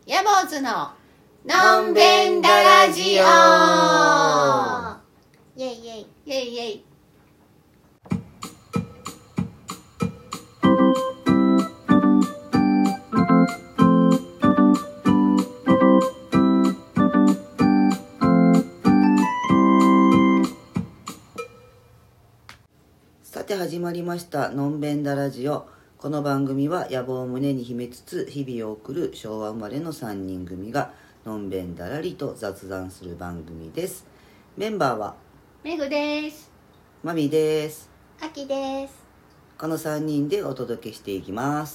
ヤボーズののんべんだラジオ。 イェイイェイイェイイェイ。 さて始まりましたのんべんだラジオ。この番組は野望を胸に秘めつつ日々を送る昭和生まれの3人組がのんべんだらりと雑談する番組です。メンバーはめぐです。 まみです。 あきです。 この3人でお届けしていきます。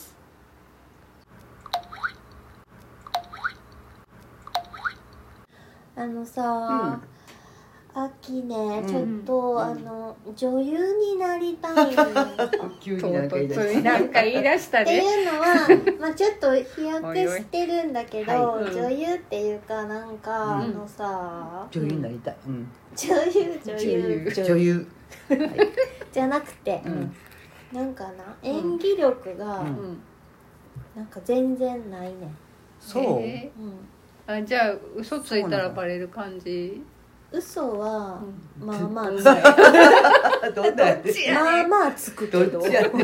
あきね、ちょっと、女優になりたい急になんか言い出唐突にしたなんか言い出したってね。 いうのはまあちょっと飛躍してるんだけど、 は女優っていうかなんか、 女優になりたい、 女優女優じゃなくて、なんかな演技力が、なんか全然ないね。 そう、 あ、じゃあ嘘ついたらバレる感じ。 嘘は、まあまあつどんなやつまあまあつくけどどっちやねん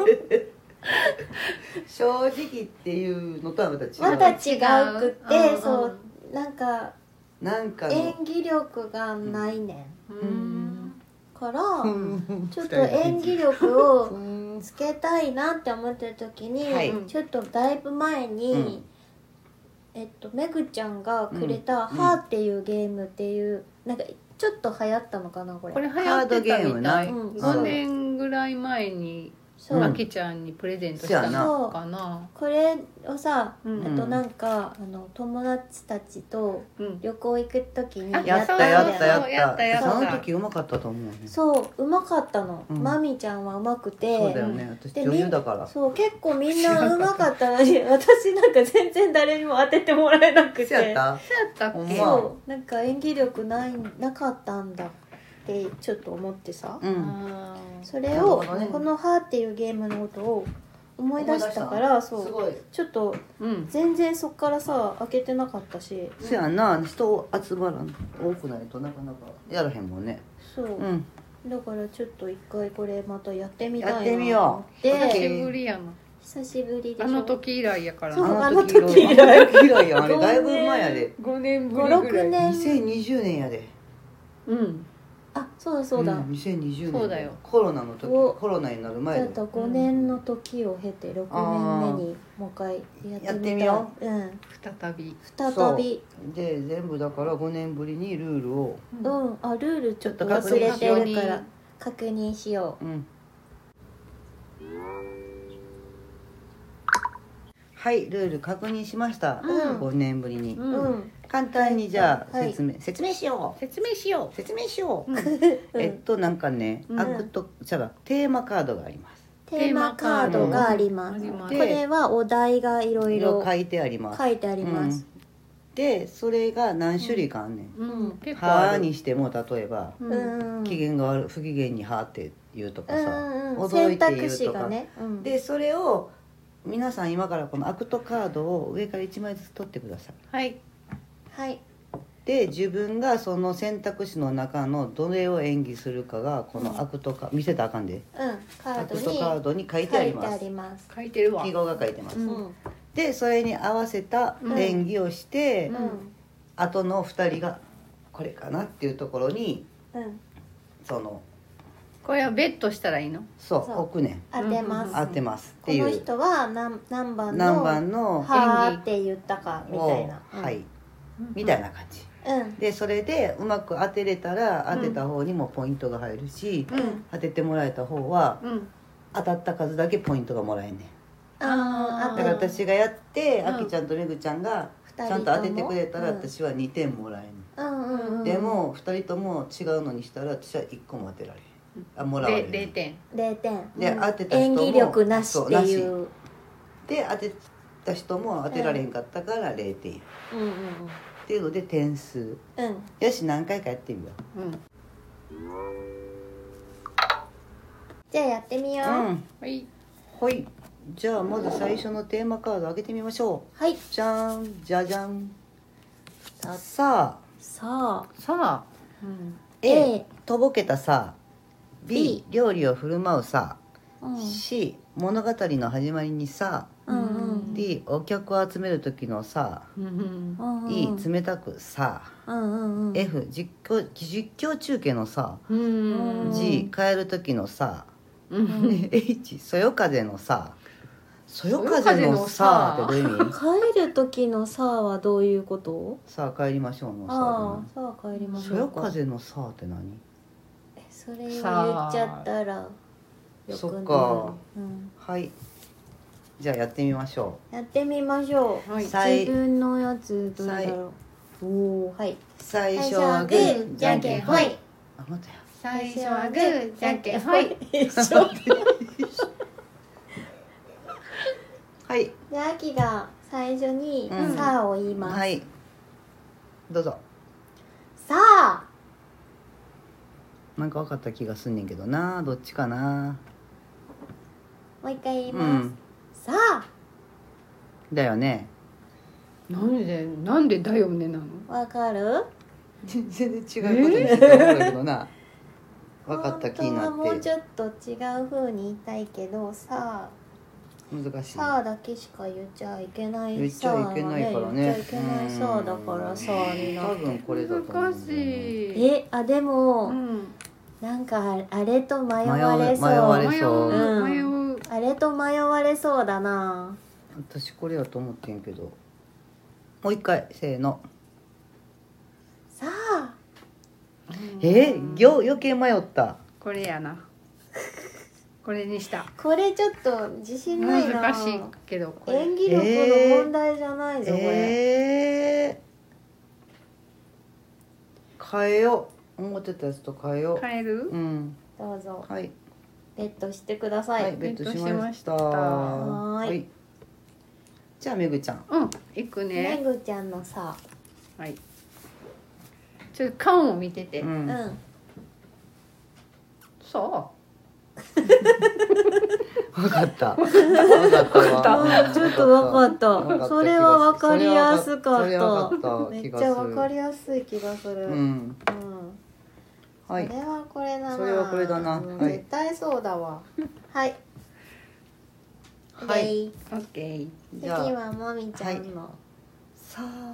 正直っていうのとはまた違う。 また違くて、 うんそうなんかの演技力がないねん、からちょっと演技力をつけたいなって思ってる時に、 はいちょっとだいぶ前に、めぐちゃんがくれた「ハーっていうゲームっていうなんかちょっと流行ったのかなこれ。 これ流行ってたみたい。 うん 5年ぐらい前にそうあきちゃんにプレゼントしたのかな。 これをさ、 うんあとなんか友達たちと旅行行く時にやったそうその時うまかったと思うね。 そううまかったの、 うんマミちゃんはうまくて、 そうだよね、私で女優だから。 そう結構みんなうまかったのに私なんか全然誰にも当ててもらえなくて、 そうやったそうやったっけ。 そうなんか演技力なかったんだってちょっと思ってさ、 あそれを、 なるほどねこの「ハーっていうゲームのことを思い出したから、そうすごい。 ちょっとうん全然そっからさ開けてなかったし、 そうやな、人集まらん多くないとなかなかやらへんもんね。 そう、だからちょっと一回これまたやってみたいなやってみようで久しぶりやな。 久しぶりでしょ。 あの時以来やからそうな。 あの時以来あの時以来やん、あれだいぶ前やで。 5年ぶり 5、 ぐらい。 6年 2020年やで。 うん。 あそうだそうだ、 2020年そうだよ。 コロナの時、 おコロナになる前でちょっと5年の時を経て6年目にもう一回やってみたい。 や再び。 再びで全部だから5年ぶりにルールを、 あルールちょっとちょっと忘れてる確認から確認しよはいルール確認しました、 うん 5年ぶりに、 う、 簡単にじゃあはい説明しよう説明しよ説明しよう、 うんなんかね、アクトじゃあテーマカードがあります。 テーマカードがあります。 ありますこれはお題がいろいろ書いてあります。 書いてあります。 でそれが何種類かあんねん。 う。うん。結構はーある。 にしても例えば、 うん機嫌が悪い不機嫌にはーって言うとかさ、驚選いて言択うとか、 肢がね、 でそれを皆さん今からこのアクトカードを上から1枚ずつ取ってください。 はい。 はいで自分がその選択肢の中のどれを演技するかがこのアクトカード、見せたらあかんで、 カーアクトカードに書いてあります。 書いてるわ。 記号が書いてます、 うんでそれに合わせた演技をして、後の2人がこれかなっていうところにそのこれはベットしたらいいの？ そうそう置くねん、 当てます。 当てますっこのていう人は何番何の番のはーって言ったかみたいな。 はい、みたいな感じうんでそれでうまく当てれたら当てた方にもポイントが入るし、当ててもらえた方は当たった数だけポイントがもらえんねん。 あだから私がやって、 うんあきちゃんとめぐちゃんがちゃんと当ててくれたら私は2点もらえん、でも2人とも違うのにしたら私は1個も当てられへん、もらわれへん。 0点。 0点で当てた人も演技力なしっていう。 で当てた人も当てられへんかったから0点、っていうので点数よし何回かやってみよじゃあやってみよう。 はい。 ほいじゃあまず最初のテーマカード開けてみましょう。 はい。 じゃんじゃじゃん。さあささあ、うん、 A とぼけたさ、 B B 料理を振る舞うさ、 うん C 物語の始まりにさ、 うん D お客を集める時のさ、 うんうん E 冷たくさ、 うんうん F 実況中継のさ、 うん G 帰る時のさ、 うん H そよ風のさ。そよ風のさってどういう意味？ 帰る時のさはどういうこと？ さあ帰りましょうのあさ。 あ、さあ帰りましそよょうか。 風のさって何？ それを言っちゃったらよくそっない。 かうん、 はい。じゃあやってみましょやってみましょう。 はい自分のやつどれだろう。おお、はい。 う。最最初はグー、 じゃんけんほい。 あ、またや。 最初はグーじゃんけんほい。 はい。 で、あきが最初にうんさあを言います。 はい。どうぞ。 さあ。 なんか分かった気がすんねんけどな。どっちかな。 もう一回言いうます。 ん。 さあ。 だよね。 なんでだよねなの？ わかる？ 全然違うことにしてたんだけどな。分かった気にな本当はもうちっょっと違う風に言いたいけど、さあ。 て難しい。 さあだけしか言っちゃいけない。 言っちゃいけないからね言っちゃいけないさあだからさあにな多って。 分これだと思うんだよね。 難しい。 でも、 うん。 なんかあれと迷われそう。 迷われそう迷う。 あれと迷われそうだな。 私これやと思ってんけど。もう一回せーの。 さあ。 余計迷った。 これやな。これにした。 これちょっと自信ないな。 難しいけどこれ。 演技力の問題じゃないぞ、これ。 変えよう。思ってたやつと変えよう。 変える？ うん。 どうぞはい。 ベットしてください。 はい、ベットしました。 はーいはい。じゃあめぐちゃん。 うん。いくめね。 ぐちゃんのさ。 はい。ちょっと缶を見てて。 うん。 うん。 そわかった。わかったわ。 ちょっとわかった。 わかったそれはわかりやすかそれはわっ。 かったためっ気がする。 ちゃわかりやすい気がする。 ううん。 ん。はいそれはこれだな。 それはこれだなうんはい絶対そうだわ。はい。 はいでいう。オッケー。 じゃあ次はもみちゃんの。 さあ。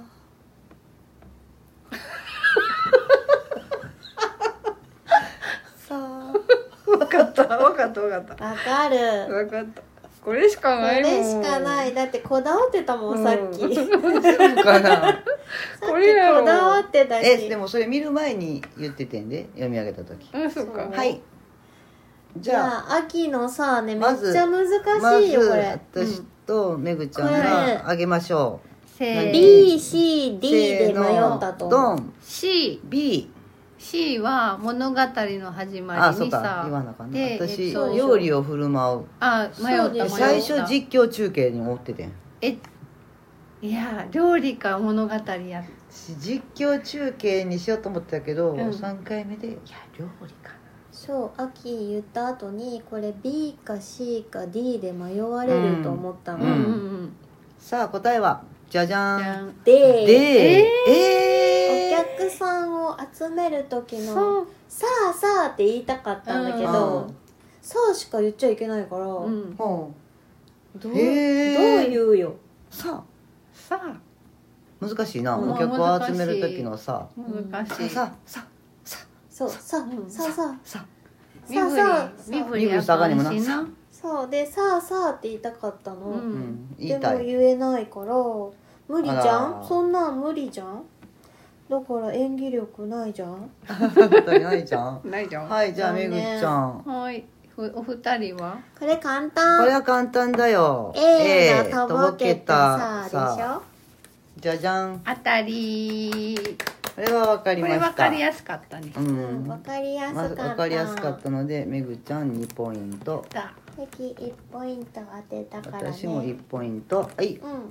さあ。 わかった。わかった。わかった。 わかる。 わかった。これしかこないもん。 れしかない。だってこだわってたもん、さっき。 うんさっきそうかな。 これやろこだわってたし。 でもそれ見る前に言っててんで、読み上げた時。 あ、そっか。 はい。じじゃあ。 ゃあ秋のさねめっまずちゃ難まずしいよこれ。 私とめぐちゃんこれがあげましょせー B、C、 う。 D で迷ったと思う。 ドン C。 B。 C は物語の始まあ、そうかりにさ。 言わなあかんな。 で私そう料理を振る舞う。 あ、迷ったそうです最迷った。 初実況中継に追っててん。 いや料理か物語や。 実況中継にしようと思ったけど、 うん 3回目でいや料理かな。 そう秋言った後にこれ B か C か D で迷われると思ったの。 うんうん。 さあ答えはじゃじゃーん。 じゃん。 で、 で、 お客さんを集める時そのう。 「さあさあ」って言いたかったんだけどうん 「さあ」しか言っちゃいけないから、 うん。 ほどうへー言うよ。 うささああ難しいな、 うんお客を集める時のさ難しい。 ささそう「さうんさあさあ」 さ身振りさあ身振り身振り下がりもなあかんしな。 そうで「さあさあ」って言いたかったの、 ううんん言でもいたい。 言えないから無理じゃあん。 らそんなん無理じゃん。だから演技力ないじゃん。 ないじゃん。 ないじゃん。 はい、じゃあめぐちゃん。 はい。お二人は？ これ簡単。 これは簡単だよ。 A のとぼけたさあでしょ。 じゃじゃん。 当たり。 これはわかりこました。 れ分かりやすかったね。 うん。 わかりやすかった。 まずわかりやすかったので、めぐちゃん2ポイント。 だ。 敵1ポイント当てたからね。 私も1ポイント。はい。 うん。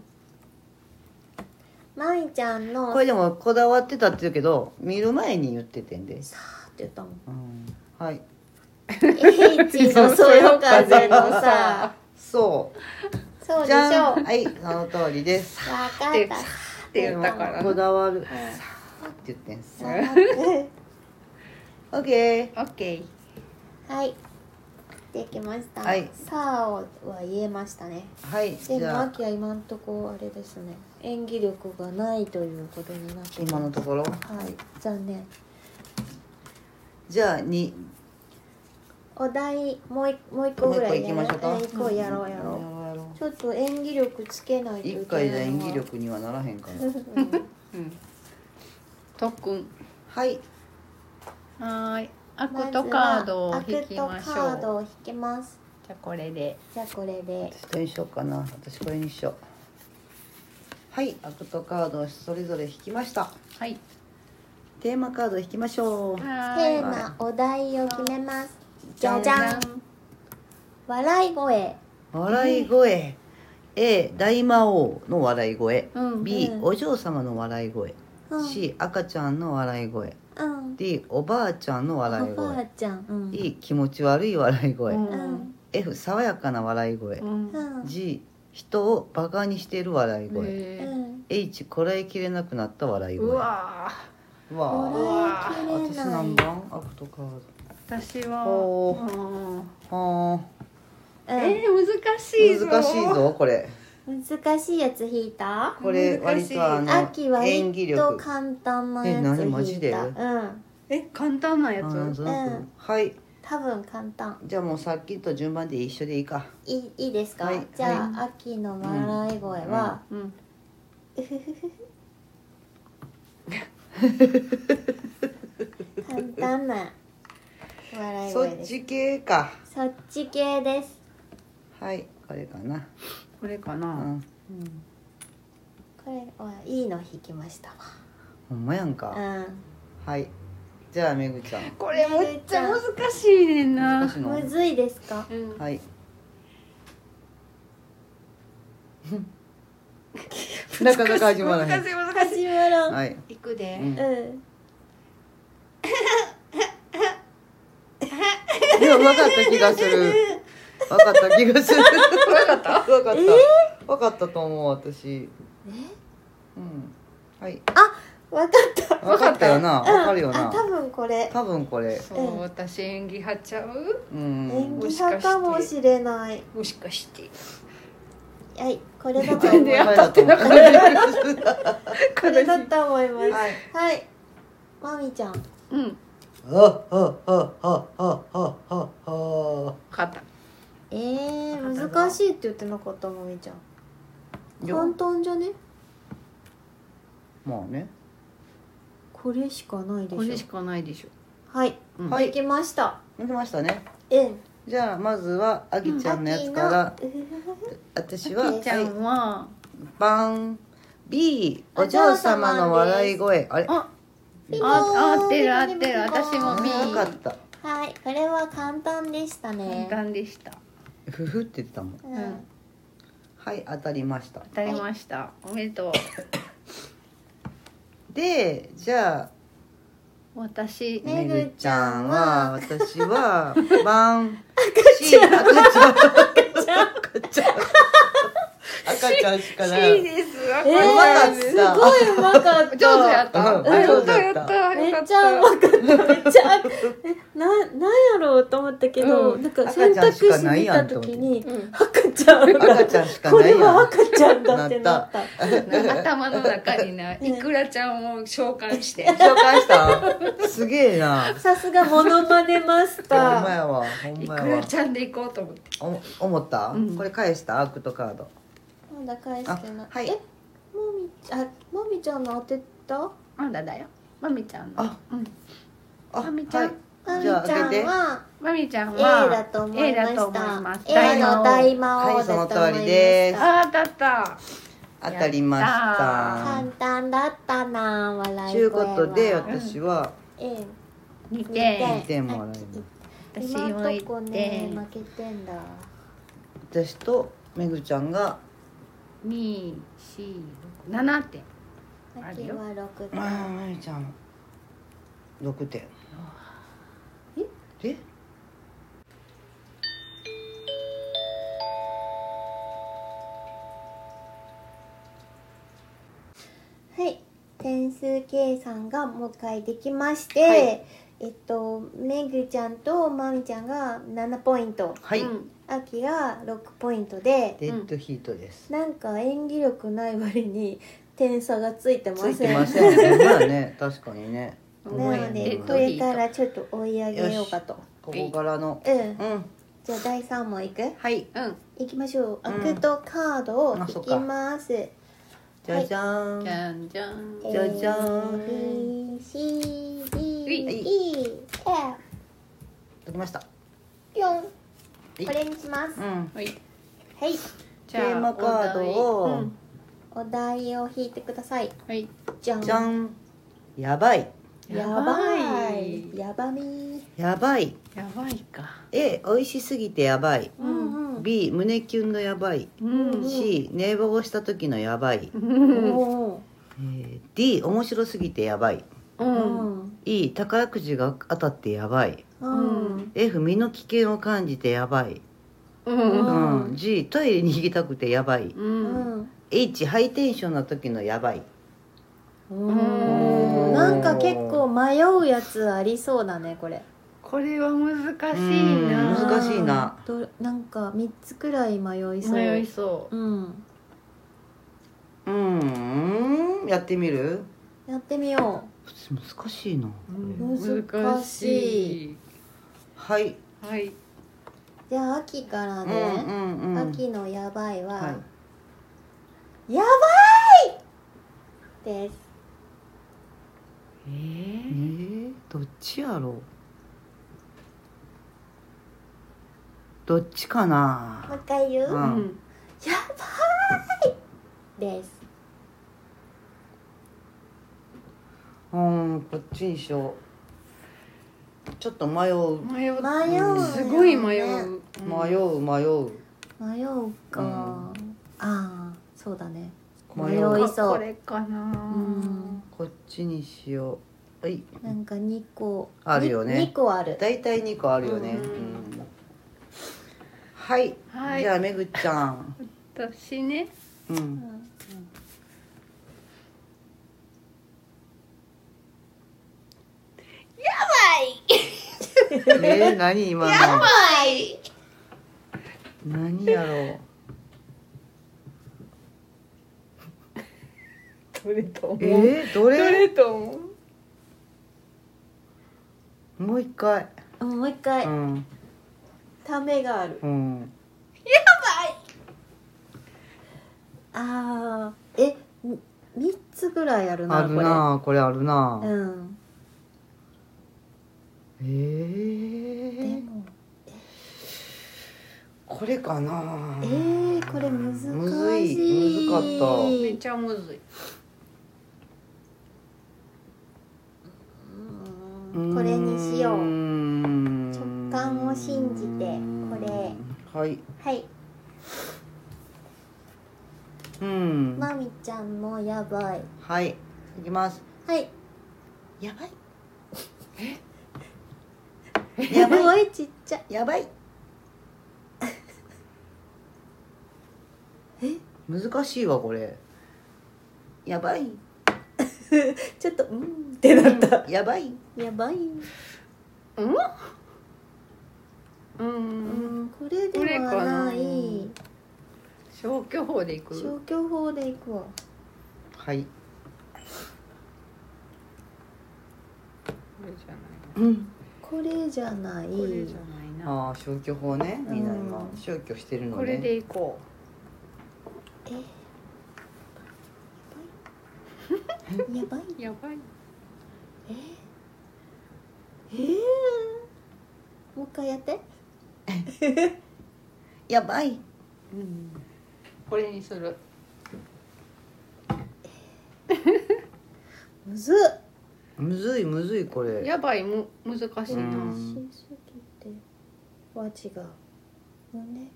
まみちゃんのこれでもこだわってたって言うけど、見る前に言っててんで。 さあって言ったもん。 うん。はい。 H のそよ風のさ。 そうそうでしじゃょう。 ん。はい、その通りです。 わかでった。 って言ったからこだわるさーって言ってんす。オッケー。 オッケー。 はい。できました。 はいさあは言えましたね。 はい、 でもじゃあ秋は今のところあれですね。演技力がないということになっています。 今のところ。 はい。残念。 じゃあ2。 お題もう一個ぐらいもう一個行きましょうか。 一個やろう。 やろちょっと演技力つけないといけないのは。 一回じゃ演技力にはならへんかな。 うん。特訓。 はい。 はーい。アまずはクトカードを引きましアクトカードょう。 を引きます。 じゃあこれで。 じゃあこれで。 私どれにしようかな。私これにしよう。はい、アクトカードをそれぞれ引きました。 はい。 テーマカード引きましょう。 テはーマ、お題を決めます。じゃじゃん。 ん。 笑い声。 笑い声。A、大魔王の笑い声。 うん B、 うんお嬢様の笑い声。 うん C、赤ちゃんの笑い声。 うん。 D、おばあちゃんの笑いおばあ声。 ちゃん。うん。 E、気持ち悪い笑い声。 うんうん。 F、爽やかな笑い声。 うん。 うん。 G、人をバカにしている笑い声。 へーうん。 H、こらえきれなくなった笑いう声。 わうわこらえき私れない。 何番アクトカーー。私は。 おうんド。はうん。 難しいぞ。 難しい。ぞこれ。 難しいやつ引いた？ これ割と秋は演技割と力。 簡単なやつえ何マジで引いた。うん。 簡単なやつ。 なんとなくうんはい。 多分簡単。 じゃあもうさっきと順番で一緒でいいか。 いいですか？ はいじゃあ、秋の笑い声は、 うん。 簡単な笑いそ声です。 っち系か。 そっち系です。 はい、これかな。 これかな。 うん。 これはいいの引きましたほんまやんか。 わ。 はい。じゃあめぐちゃん。 これめっちゃ難しいねんな。 難しいの。 むずいですか？ うん。 はい。なかなか始まらへん。 難しい難しい。 始まらん。 はい。 いくで。 うんうん。 でも分かった気がする。分かった気がする。分かった。分かった。分かったと思う私。うん。はい。 わかった。 分かったよな。分かるよあ、 な。 多分これ。 多分これ。 そう、私演技派ちゃう。 うん。 演技派かもしれない。 もしかして。 はい、これだとはい思います。 当たってなかっこれだと思います。 はい。 はい。まみちゃん。 うん。勝った。 難しいって言ってなかったまみちゃん。簡単じゃね？ まあね。 これしかないでしょ。 これしかないでしょ。 はい、 うんはいできました。 できましたね。 うん。 じゃあまずはあきちゃんのやつから。私は秋のちゃんは。 バン B お嬢様の笑い声。あれ。 あ。 ピンポーン合ってる合ってる。私も B。 分かった。 はい、これは簡単でした簡ね。 単でした。 ふふって言ってたもん。 うん。 はい当たりました。 当たりました。おめでとう。 でじゃあ私。 ねめぐちゃんは私はバン C 赤ちゃん赤ちゃん赤ちゃんしかない。 C です。 うまかったすごいうまかった。 上手やった。 うんやっ上手やったたやった。 めよかっっちゃうまかった。めっちゃなんやろうと思ったけど、 うんなんか選択肢見た時にうん赤ちゃんが赤ちゃんしかこれないやん。 は赤ちゃんだってなった。 頭の中にな、いくらちゃんを召喚して。 紹介したすげえな。 さすがモノマネマスほんター。 まやわほんいくらまやわ。 ちゃんで行こうと思って。 思った、 うんこれ返したアクトカード。 まだ返してない。 あはいまみちゃんの当てた？ まだだよ。まみちゃんの。 あうん。 あまみちゃんはいまみじゃあちゃん開けて。 はまみちゃん A は。 だと思い A まだと思いしたます。。 A の大魔王はいそのだと思いま通りですした。 あー、当たった。 当たりまし簡た。 単だったな、笑というい声は。 ことで私は A 2 2 点。 2点もらいます。 私今もんとこ 1 ね点。 負けてんだ。 私とめぐちゃんが 2、4、6、7点。あるよ秋は6点。 ああめぐちゃん6点。え点数計算がもう一回できまして、めぐちゃんとまみちゃんが7ポイント、 はい、 あきが6ポイントで、 デッドヒートです。 なんか演技力ない割に点差がついてません。 ついてませんね。まあね、確かにね。 なのでこれからちょっと追い上げようかと。 ここからの。 うん。 うん。 じゃあ第3問いく？ はい。 いきましょう。アクトカードを引きます。 じゃじゃーん。 じゃんじゃん。 じゃじゃーん。 A C D はい E F できました。 4これにします。 うん。 はい。 はい。 じテーマカードをお題を引いてください。 はい。 じゃん。 じゃん。やばい。 やばい。やばみ。 やばい。 やばいか。 A、美味しすぎてやばい。 うんうん。 B、胸キュンのやばい。 うん。 C、寝坊した時のやばい。 おー D、面白すぎてやばい。 う。 うんん。 E、宝くじが当たってやばい。 うん。 F、身の危険を感じてやばい。 うん。 G、トイレに行きたくてやばい。 う。 うんん。 H、ハイテンションな時のやばい。 なんか結構迷うやつありそうだねこれ。 これは難しいな。 難しいな。 なんか3つくらい迷いそう。 迷いそうん。 やってみる？ やってみよ難しいな。 う。 難しい。 はい。 はい。 う。じゃあ秋からうんね。 うんうん。 秋のやばいは、 はやばいです。 どっちやろう。どっちかな。 もう一回言う、 うやうんん。 ばいです。 こっちにしよう。ちょっと迷う。 迷う。 迷う、 すごい迷う。 迷う。 迷うか、ああそうだね。迷迷ういそう。 これかな。 うんこっちにしよう。はい。 なんか2個あるよね 2個ある。 だいたい2個あるよね。はい。 はい。 じゃあめぐちゃん。 私ね。 何今の？ やばい。 何やろどれと思う？ う。どどれ？ れと思う？ もう一回。 もう一回、 うん。 ためがある。 うん。 ああ3つぐらいあるなあるな。これあるな。 これ。うんでもこれかな。 これ難しい。 むずい。むずかった。 めっちゃむずい。 これにしよう。 直直感を信じてこれ。 はい。 はい。まみちゃんもやばい。 はい。いきます。 はい。 やばい。 やばいちっちゃい。 やばい。難しいわこれ。やばい。 ちょっとってなった。 やばい。 やばい。これではない。 消去法でいく。 消去法でいくわ。 はい。 これじゃない。 これじゃない。 これじゃないな。 ああ消去法ね。みんな今消去してるのね。 これでいこやばい。 う。やばい。 もう一回やって。 やばい。 これにする。 むずっ。 むずいこれ。 やばい難しいな。 しすぎては違う。胸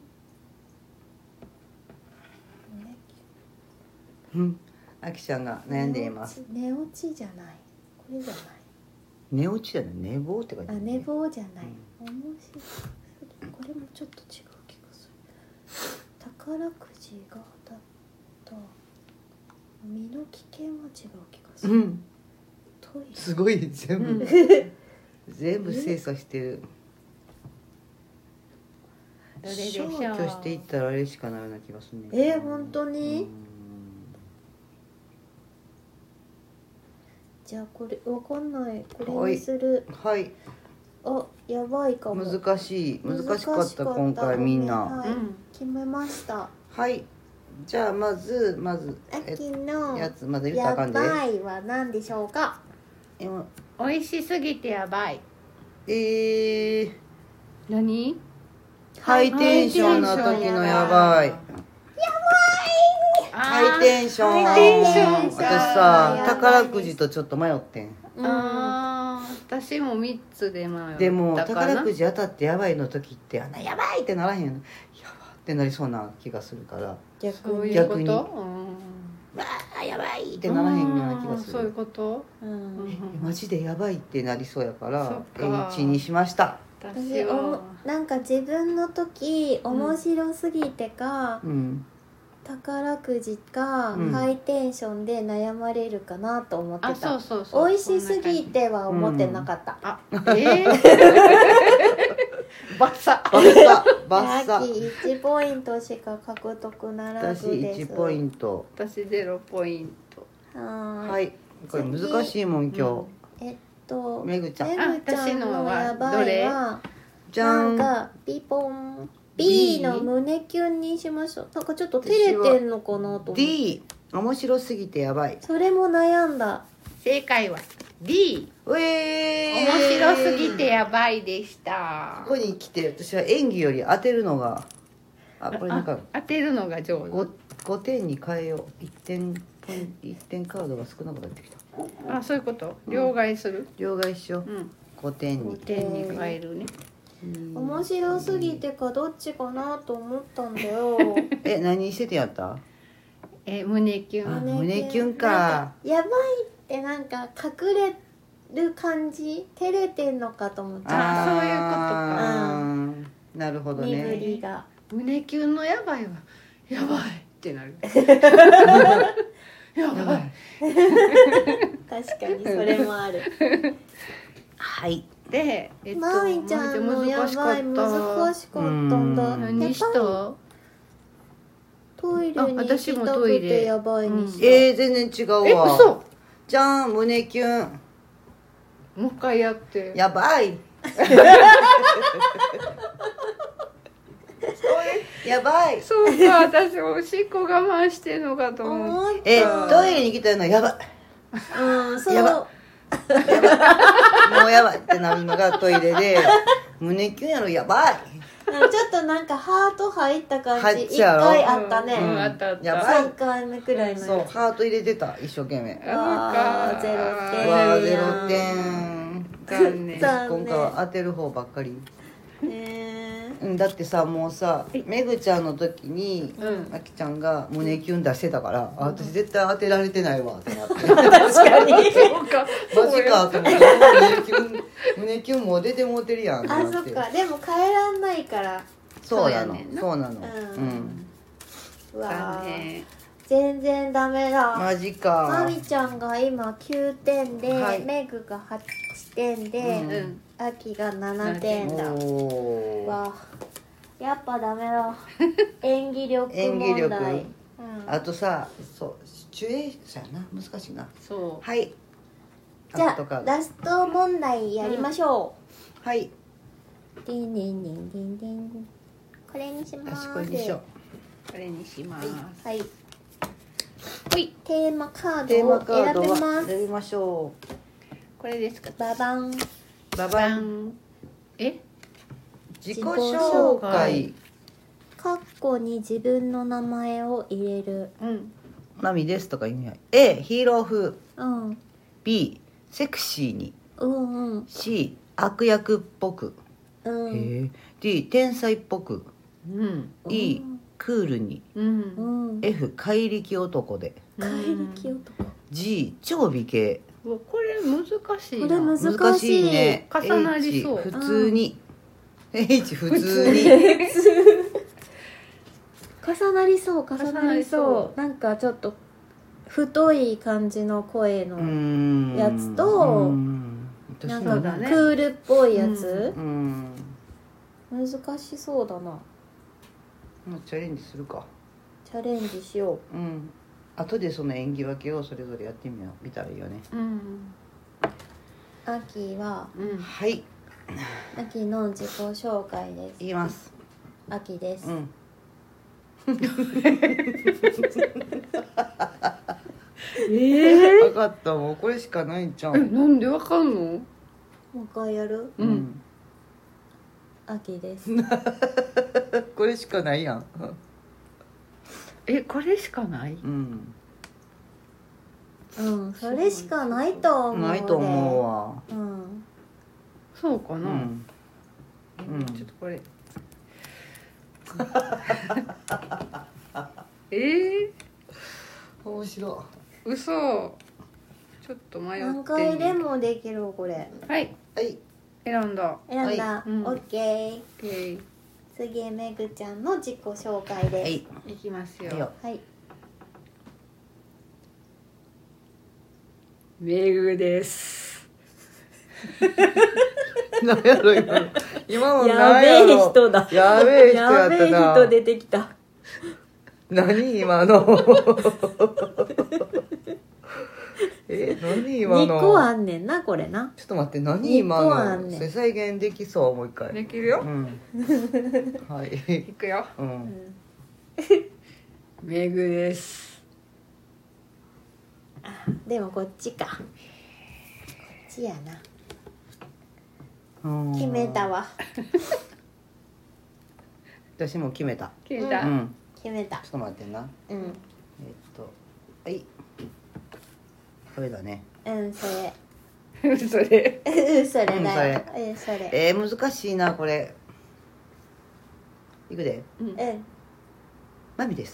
あきちゃんが悩んでいます。 寝落ちじゃない。これじゃない。 寝落ちじゃない。寝坊って書いてあるね。 寝坊じゃない。面白い。これもちょっと違う気がする。宝くじが当たった。 身の危険は違う気がする、 うんトイレすごい全部、 うん全部精査してる。 どれでしょう。 消去していったらあれしかないような気がするね。 本当に、 うんじゃあこれわかんない、これにする。 はいあ、やばいかも。 難しかった今回みんな。 はい、 うん決めました。 はいじゃあまず秋のやつまだ言ったらやあかんで。 ばいは何でしょうか。 え美味しすぎてやばい。何？ ハイテンションな時のやばい。ハイテンション。 ハイテンション私やさばい宝くじとちょっと迷ってん。 私も3つで迷ったかな。 でも宝くじ当たってやばいの時ってあんなやばいってならへんの。やばってなりそうな気がするから。 そういうこ逆にと？ わあやばいってならへんような気がすそういうる。 こと？ マジでやばいってなりそうやからそっか H にしました。 私はなんか自分の時面白すぎてか、 うん。 宝くじか、 うんハイテンションで悩まれるかなと思ってあ、 た。 そう美味しすぎては思ってなかった。 あ、バッサバッサ。 秋1ポイントしか獲得なら私ずです。 1ポイント。 私0ポイント。 は。 はいい。これ難しいもん今めぐちゃん。 ぐちゃんのやばいはじゃなんん。 かピポン B の胸キュンにしましょう。なんかちょっと照れてんのかなと思って。 D 面白すぎてやばい。 それも悩んだ。 正解は D。 うえー。 面白すぎてやばいでした。 ここに来て私は演技より当てるのがこれなんか当てるのが上手。 5点に変えよう。1点カードが少なくなってきた。 あ、そういうこと。両替する。 両替しよう。 うん。 5点 5 に。 点に変えるね。 面白すぎてかどっちかなと思ったんだよ。 何しててやった？ 胸キュあン。 胸キュンかなんかやばいってなんか隠れる感じ、照れてんのかと思っちゃそういうことか。 あーなるほどう。身振ね。 りが。 胸キュンのやばいはやばいってなる。やばい。 確かにそれもある。 はい。 で、 まみちゃんのやばい難しかったんだ。 何した？ トイレに行私きたくもトイレてやばいにした。 全然違うわ。 嘘。 じゃん胸キュン。 もう一回やって。 やばい。やばい。 そうか、私おしっこ我慢してんのかと思う。 思った。 トイレに来たのやばい。 うん、そう。 やばもうやばいってなるのがトイレで胸キュンやろやばい。 ちょっとなんかハート入った感じ一入っちゃう回あったね、 うんあったあった。 やばい 3回目くらいのそうやつ。 ハート入れてた一生懸命。 あーゼロ点わーや 0点。 残念。 残念今回は当てる方ばっかり。 へだってさもうさめぐちゃんの時にうんあきちゃんが胸キュン出してたから私絶対当てられてないわってなって確かにそうか。 マジかと思って胸キュンもう出てもうてるやんってあ、 なっそってか。でも変えらんないから。 そうなのそうやねんなそうなのうんうわー残念。 全然ダメだ。 マジまかみちゃんが今9点で、 はいめぐが8点で、 うん。 あきが7点だ。 おーわあやっぱダメだ。演技力問題。 演技力うんあとさそうシチュエーションやな難しいなそう。 はいじゃとかあラスト問題やりましょはい、 う。ディンディンディンディンディン。これにします。 私これにしよこれにします。 はい。 ほい。 テーマカーうテーマドを選カードはべます。 選びましょこれですか。 ババン。 うバババンン。え？ 自己紹介カッコに自分の名前を入れる。 うん。 マミですとか意味ない A ヒーロー風うん B セクシーにうんうん C 悪役っぽく、 うんへえ D 天才っぽくうん。 E クールにうんう。ん。 F 怪力男で怪力男。 G 超美形うわこれ難しいな。 これ難しい難しいね重なりそう H 普通に H 普通に重なりそう重なり重なりそそうなんかちょっと太い感じの声のやつとなんかクそうだねールっぽいやつ、難しそうだな。 もうチャレンジするか。 チャレンジしよ後でその演技分けをそれぞれやってみよう。見たらいいよね。 う。秋ははい、 秋の自己紹介です。 言います。 秋です。 分かった、もうこれしかないんちゃう。 なんでわかんの？ もう一回やる？秋です。 これしかないやん。 これしかない？ それしかないと思う。 ないと思うわ。 そうかな。ちょっとこれ。 面白い。嘘。ちょっと迷って。 何回でもできるこれ。 はい。選んだ。 オッケー。 次めぐちゃんの自己紹介です。 いきますよ。 はい。 めぐです。 何やろ今のやべえ人だ。 やべえ人やったな。 やべえ人出てきた。 何今の何今の 2個あんねんなこれな。 ちょっと待って、何今の 2個あんねん。 再現できそう？もう一回できるよ。 はい、 いくよ。めぐです。 でもこっちか。こっちやな。決めたわ。 私も決めた。 決めた。 決めた。 ちょっと待ってな。はいこれだね。 それそれそれだよ。それ難しいなこれ。いくで。マミです。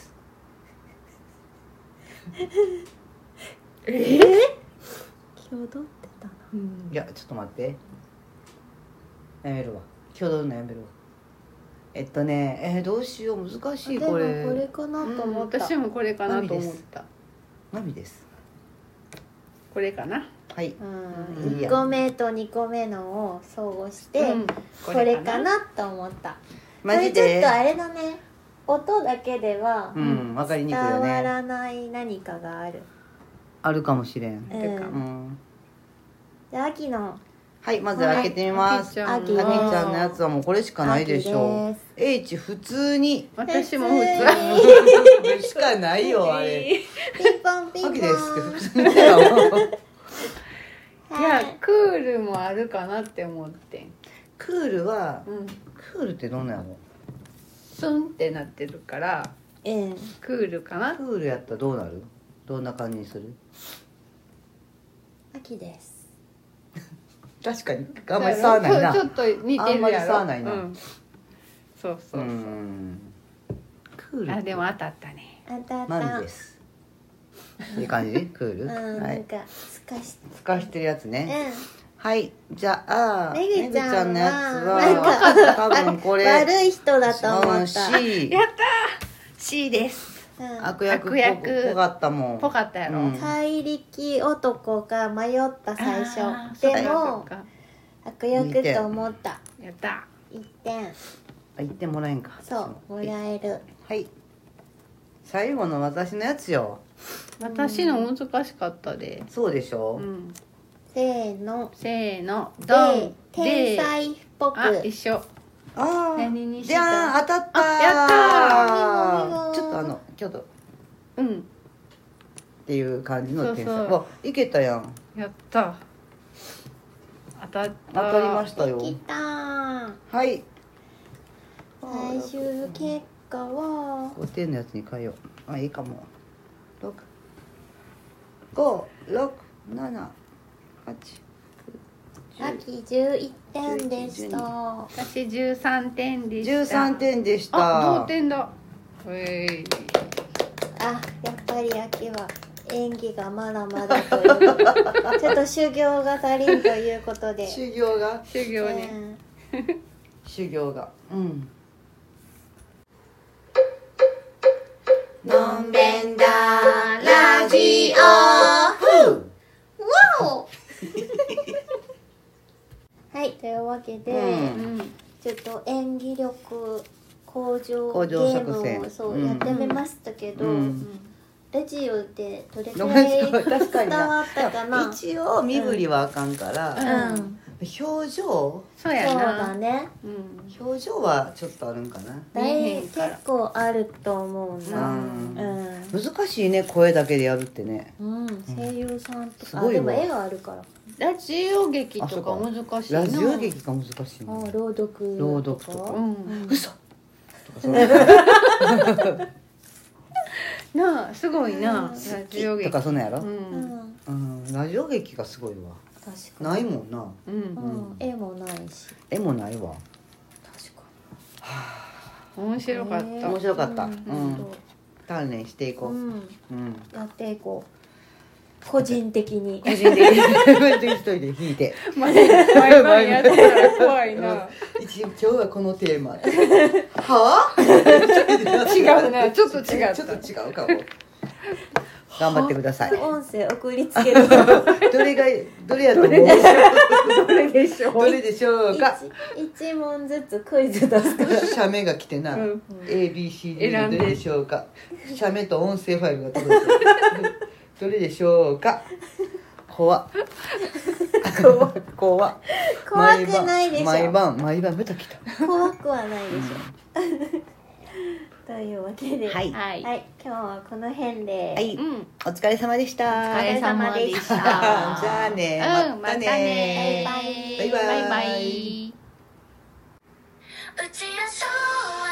今日踊ってたな。 いやちょっと待って、やめるわ。今日踊るのやめるわ。どうしよう、難しいこれ。 でもこれかなと思った。 私もこれかなと思った。 マミです。 これかな。 はい。 1個目と2個目のを相互してこれかなと思った。これちょっとあれだね。音だけでは分かりにくいよね。 伝わらない何かがある。 あるかもしれん。 じゃあ秋の。 はい、まず開けてみます。あきちゃんのやつはもうこれしかないでしょう。H 普通に。 私も普通しかないよあれ。 ピンポンピンポン。 あきですけど普通に。 いやクールもあるかなって思って。 クールは、クールってどんなやろ。 スンってなってるから、クールかな。 クールやったらどうなる？どんな感じにする？ 秋です。 確かにあんまり差はないな。 ちょっと似てるやろ。 あんまり差はないな。 そうそうそう。 クール。 あでも当たったね。 当たった。 マミです。いい感じ？クール？ なんかすかしてるやつね。はい、じゃあめぐちゃんのやつは多分これ悪い人だと思った。 C。やったー。C です。 悪役っぽかったもん。 ぽかったやろ。 怪力男が迷った最初。でも悪役と思った。 やった。 1点。 1点もらえんか。 そうもらえる。 はい。最後の私のやつよ。 私の難しかったで。 そうでしょ。 せーの。 ドン。 天才っぽく。 一緒。何にした？ じゃあ当たった。 やったー。ちょっとちょっとっていう感じの天才。いけたやん。 やった。当たりましたよ。 できた。 はい。 最終結果は 5点のやつに変えよう。いいかも。5、6、7、8。 秋11点でした。 私13点でした。 13点でした。 同点だ。 やっぱり秋は演技がまだまだというちょっと修行が足りんということで。 修行がね。 修行が。 のんべんだラジオはいというわけで、 うんちょっと演技力向上向ゲ上作戦ームをそうやってみましたけど、ラジオでどれくらい確かに伝わったかな。 一応身振りはあかんから、表情そうやそうなだね。 表情はちょっっとあるんかな。 結構あると思うな。 難しいね、声だけでやるってね。 声優さんとか、 すごいわでも絵があるから。 ラジオ劇とか難しいな。 ラジオ劇が難しいな。 朗読とか。 嘘。なあ、すごいな。ラジオ劇とかそんなんやろ。ラジオ劇がすごいわ。 確かないもんな。 絵もないし。 絵もないわ。 確か面白かった。 面白かった。鍛錬していこう。 やっていこう。個人的に個人的に一人で弾いて毎晩やったら怖いな。 今日はこのテーマはあ違うな、ちょっと違う、 ちょっと違うかも。頑張ってください。 音声送りつけるどれやと思う？ どれでしょう？ どれでしょうか。 一問ずつクイズ出すから写メが来てな、ABCD のどれでしょうか。写メと音声ファイルが届いてどれでしょうか。怖っ怖くないでしょ。 毎晩また来た。 怖くはないでしょ。というわけで、 はい、 今日はこの辺で、 お疲れ様でした。 お疲れ様でした。 じゃあね、またね、 バイバイ。 バイバイ。 打ち出そう